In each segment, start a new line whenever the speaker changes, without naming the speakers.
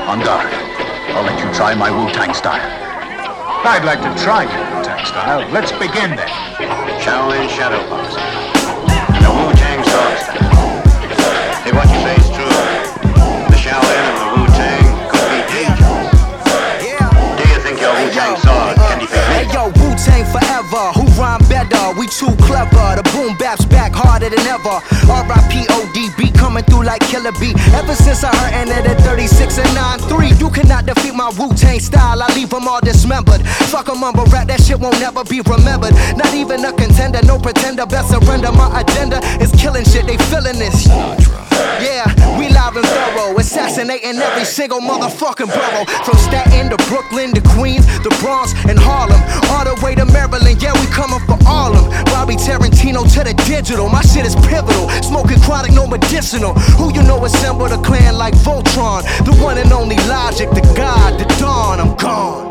On guard. I'll let you try my Wu-Tang style.
I'd like to try your Wu-Tang style. Let's begin then.
Shaolin Shadow Box. And the Wu-Tang Sword style. If what you say is true, the Shaolin and the Wu-Tang could be dangerous. Do you think your Wu-Tang sword can defeat me?
Hey yo, Wu-Tang forever. Who rhyme better? We too clever. The boom bap's back harder than ever. R.I.P.O.D.B. coming through like Killer B. Ever since I heard it at 36 and 9-3, you cannot defeat my Wu-Tang style. I leave them all dismembered. Fuck a mumble rap, that shit won't never be remembered. Not even a contender, no pretender. Best surrender. My agenda is killing shit. They feeling this. Yeah, we live and thorough, assassinating every single motherfucking borough. From Staten to Brooklyn to Queens, the Bronx and Harlem, all the way to Maryland. Yeah, we coming for all them. Bobby Tarantino to the digital. My shit is pivotal. Smoking chronic, no medicinal. Who you know assembled a clan like Voltron? The one and only Logic, the God, the Dawn. I'm gone.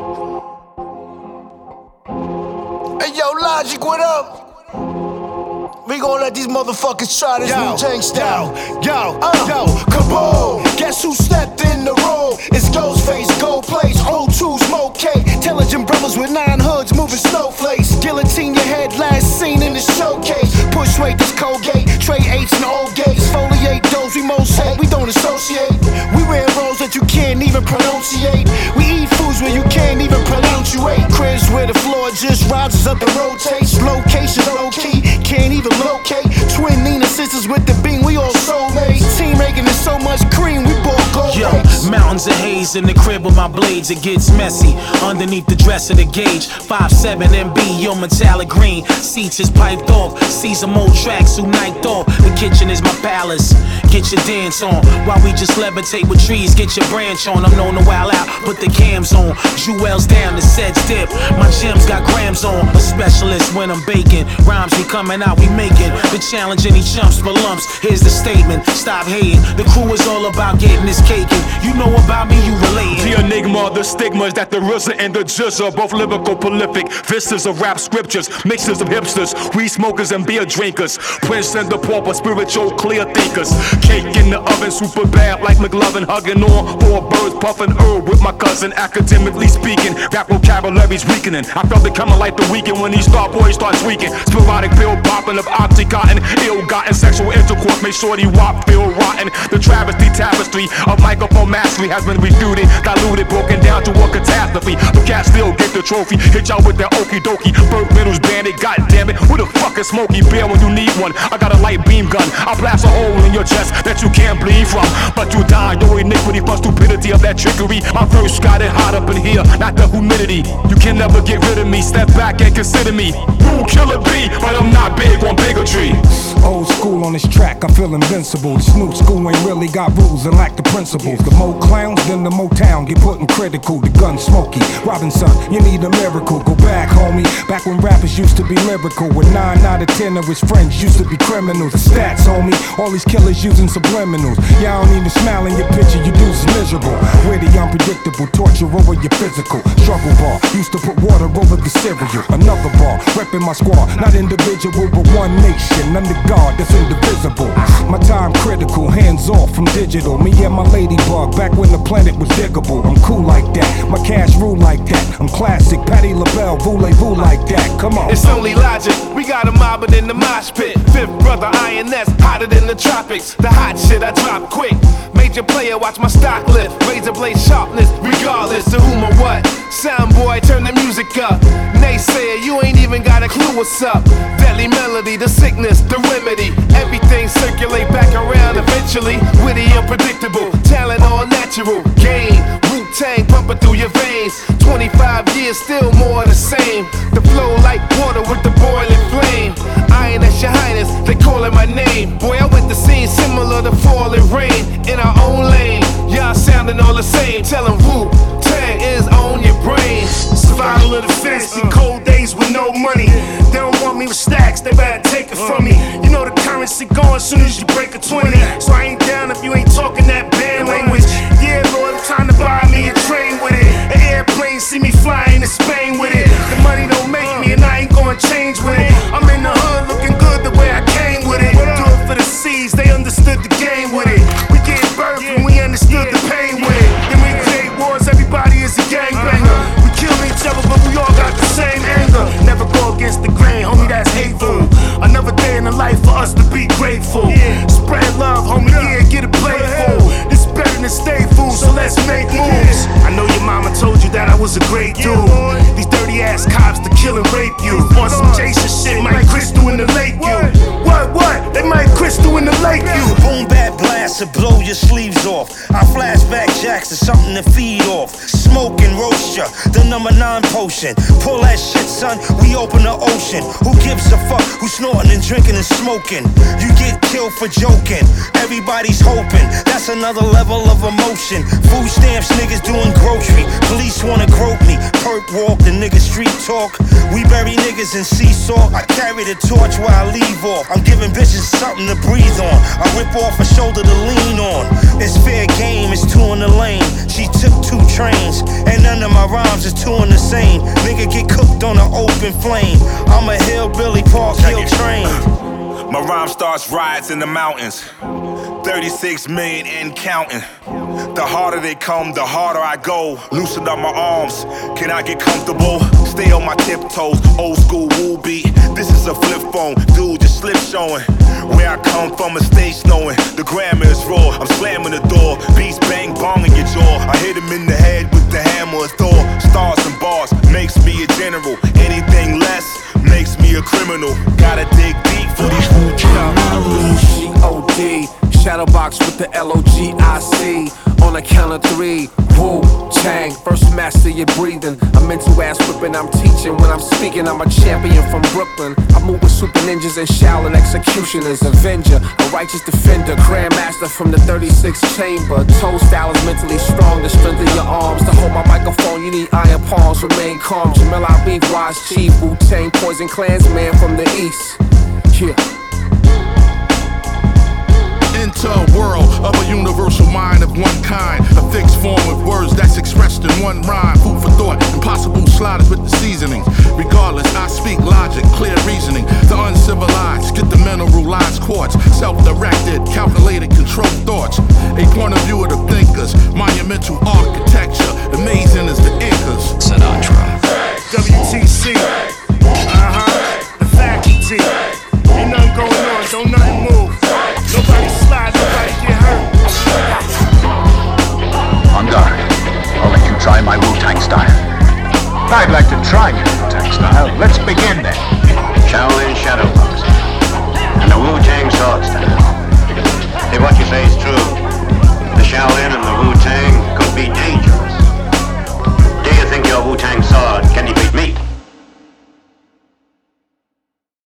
Hey yo, Logic, what up? We gon' let these motherfuckers try this Wu-Tang style. Yo, kaboom! Guess who stepped in the room? It's Ghostface, Gold Plates, O2, Smoke K. Intelligent brothers with 9 hoods moving snowflakes. Guillotine your head, last seen in the showcase. Push weight, this Colgate, Trey H and old gates. Foliate those we most hate, we don't associate. We wear roles that you can't even pronunciate. We eat foods where you can't even pronunciate. Cribs where the floor just rises up and rotates. Location low key, can't even locate. Twin Nina sisters with the beam, we all soulmates. Team making it so much cream, we bought gold.
Yo, mountains of haze in the crib with my blades, it gets messy. Underneath the dress of the gauge, 5'7" MB, yo, metallic green. Seats is piped off, see some old tracks who night off. The kitchen is my palace, get your dance on. While we just levitate with trees, get your branch on. I'm known to wild out, put the cams on. Jewels down, the sets dip. My gems got grams on. A specialist when I'm baking. Rhymes be coming out, we making. The challenge any chumps for lumps. Here's the statement, stop hating. The crew is all about getting this cake. And you know about me, you relating.
The enigma, the stigmas that the RZA and the Jizz are both lyrical prolific. Vistas of rap scriptures, mixes of hipsters, weed smokers and beer drinkers. Prince and the pauper, spiritual clear thinkers. Cake in the oven, super bad like McLovin, hugging on 4 birds, puffing herb with my cousin. Academically speaking, rap vocabulary's weakening. I felt it coming like the weekend when these star boys start tweaking. Sporadic pill popping of Oxycontin, ill-gotten sexual intercourse made shorty wop feel rotten. The travesty tapestry of microphone mastery has been refuted, diluted, broken down to a catastrophe. The cat still get the trophy, hit y'all with that okie dokie. Burt Middles bandit, goddammit, who the fuck is Smokey Bear when you need one? I got a light beam gun, I'll blast a hole in your chest that you can't bleed from. But you die, your iniquity from stupidity of that trickery. My verse got it hot up in here, not the humidity. You can never get rid of me, step back and consider me. Rule killer B, but I'm not big on bigotry.
Old school on this track, I feel invincible. This new school ain't really got rules and lack the principles. The more clowns, then the Motown get put in critical. The gun smoky, Robinson, you need a miracle. Go back, homie, back when rappers used to be lyrical. When 9 out of 10 of his friends used to be criminals. The stats, homie, all these killers using subliminals. Y'all don't even smile in your picture, you dudes miserable. Witty, unpredictable, torture over your physical. Struggle bar, used to put water over the cereal. Another bar, repping my squad, not individual, but one nation. Under God, that's indivisible. My time critical, hands off from digital. Me and my ladybug, back when the planet was diggable. I'm cool like that, my cash rule like that. I'm classic, Patti LaBelle, voulez-vous like that. Come on.
It's only logic, we got a mobbing in the mosh pit. Fifth brother INS, hotter than the tropics. The hot shit I drop quick. Major player, watch my stock lift. Razor blade sharpness, regardless to whom or what. Sound boy, turn the music up. Naysayer, you ain't even got a clue what's up. Deadly melody, the sickness, the remedy. Everything circulate back around eventually. Witty, unpredictable, talent all natural. Game, Wu-Tang pumping through your veins. 25 years, still more of the same. The flow like water with the boiling flame. Iron as your highness, they calling my name. Boy, I went the scene similar to falling rain. In our own lane, y'all sounding all the same. Tell them Wu-Tang is on your brain.
Survival of the fittest in cold days with no money. They don't want me with stacks, they better take it from me. You know the currency going soon as you break a 20. So I ain't down if you ain't talking that band language. Yeah, Lord, I'm trying to buy me a train with it. An airplane, see me flying to Spain with it. The money don't make me and I ain't gonna change with it. I'm in the hood looking good the way I came with it. Do it for the seeds, they understood the game with it. We get birth and we understood the pain with it. Then we was a great dude. These dirty ass cops to kill and rape you. On some Jason shit, Mike Crystal in the lake you. What? They Mike Crystal in the lake you.
Boom bap blast to blow your sleeves off. I flashback jacks to something to feed off. Smoke and roast ya, the number 9 potion. Pull that shit, son, we open the ocean. Who gives a fuck who's snorting and drinking and smoking? You get killed for joking, everybody's hoping. That's another level of emotion. Food stamps, niggas doing grocery. Police wanna grope me, perp walk, the nigga street talk. We bury niggas in sea salt. I carry the torch while I leave off. I'm giving bitches something to breathe on. I rip off a shoulder to lean on. It's fair game, it's 2 in the lane. She took 2 trains, and none of my rhymes is 2 in the same. Nigga get cooked on an open flame. I'm a hillbilly Park Hill train.
My rhyme starts riots in the mountains. 36 million and counting. The harder they come, the harder I go. Loosen up my arms, can I get comfortable? Stay on my tiptoes, old school woo beat. This is a flip phone, dude, just slip showing. Where I come from, a stage knowing. The grammar is raw, I'm slamming the door. Beats bang bong in your jaw. I hit him in the head with the hammer of Thor. Stars and bars, makes me a general. Anything less, makes me a criminal. Gotta dig deep for these food
G-O-D, Shadowbox with the L-O-G-I-C. On the count of 3, Wu-Tang, first master your breathing. I'm into ass whipping, I'm teaching. When I'm speaking, I'm a champion from Brooklyn. I move with super ninjas and Shaolin executioners. Avenger, a righteous defender, grandmaster from the 36th chamber. Toe style is mentally strong, the strength of your arms. To hold my microphone, you need iron palms, remain calm. Jamel Habib, Wise Chief, Wu-Tang, Poison Klansman from the east. Yeah.
Into a world of a universal mind of one kind. A fixed form of words that's expressed in one rhyme. Food for thought, impossible sliders with the seasonings. Regardless, I speak logic, clear reasoning. The uncivilized get the mineralized quartz. Self-directed, calculated, controlled thoughts. A point of view of the thinkers. Monumental architecture, amazing as the Incas.
Sinatra.
WTC. The faculty. Ain't nothing going on, don't nothing move. Nobody slide, nobody get hurt.
On guard. I'll let you try my Wu-Tang style.
I'd like to try your Wu-Tang style. Let's begin then.
Shaolin shadow boxing. And the Wu-Tang sword style. If what you say is true, the Shaolin and the